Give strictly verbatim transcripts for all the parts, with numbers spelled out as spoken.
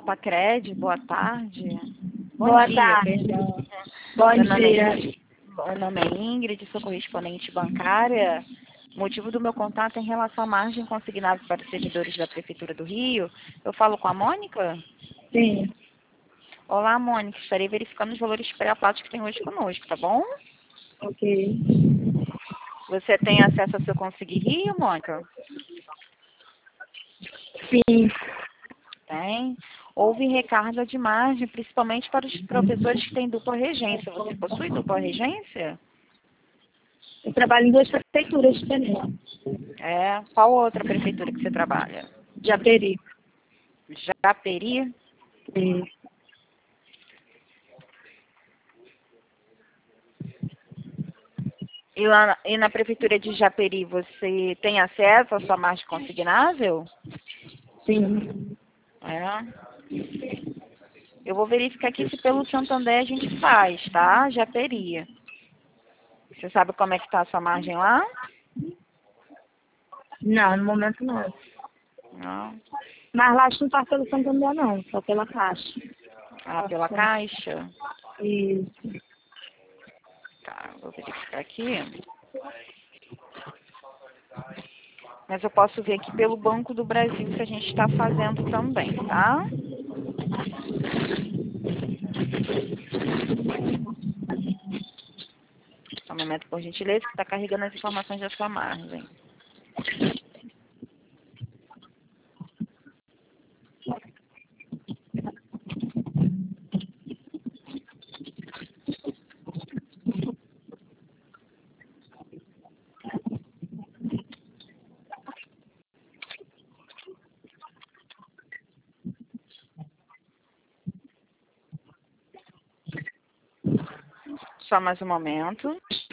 Alpacred, boa tarde. Bom Boa dia, tarde. perdão. Bom Meu nome dia. é, meu nome é Ingrid, sou correspondente bancária. O motivo do meu contato é em relação à margem consignada para os servidores da Prefeitura do Rio. Eu falo com a Mônica? Sim. Olá, Mônica. Estarei verificando os valores pré-aplatos que tem hoje conosco, tá bom? Ok. Você tem acesso ao seu Conseguir Rio, Mônica? Sim. Tem. Houve recarga de margem, principalmente para os professores que têm dupla regência. Você possui dupla regência? Eu trabalho em duas prefeituras diferentes. É. Qual outra prefeitura que você trabalha? Japeri. Japeri? Sim. E, lá, na- e na prefeitura de Japeri você tem acesso à sua margem consignável? Sim. É. Eu vou verificar aqui se pelo Santander a gente faz, tá? Japeri. Você sabe como é que está a sua margem lá? Não, no momento não. Não. Mas lá acho que não passa pelo Santander não, só pela Caixa. Ah, pela Caixa? Isso. Tá, vou verificar aqui. Mas eu posso ver aqui pelo Banco do Brasil se a gente está fazendo também, tá? Só um momento, por gentileza, que está carregando as informações da sua margem. Só mais um momento.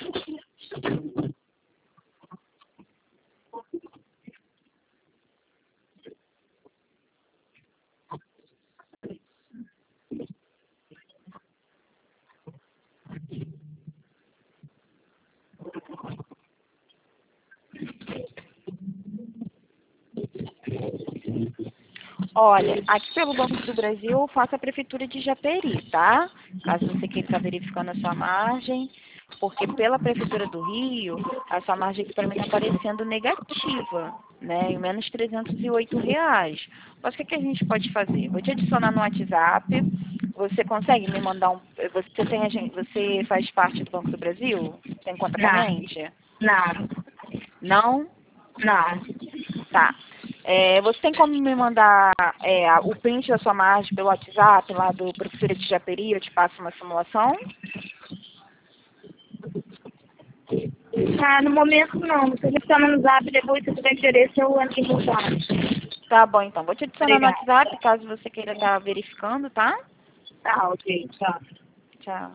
Olha, aqui pelo Banco do Brasil eu faço a Prefeitura de Japeri, tá? Caso você queira estar verificando a sua margem, porque pela Prefeitura do Rio, a sua margem aqui para mim está aparecendo negativa, né? Em menos trezentos e oito reais. Mas o que, que a gente pode fazer? Vou te adicionar no WhatsApp. Você consegue me mandar um... Você, tem a gente, você faz parte do Banco do Brasil? Tem conta Não. corrente? Não. Não? Não. Tá. É, você tem como me mandar é, o print da sua margem pelo WhatsApp, lá do Prefeitura de Japeri, eu te passo uma simulação? Ah, no momento não. Você me chama no zap, depois se tiver interesse eu entro em contato. Tá bom, então. Vou te adicionar no Obrigada. WhatsApp, caso você queira estar verificando, tá? Tá, ok. Tchau. Tchau.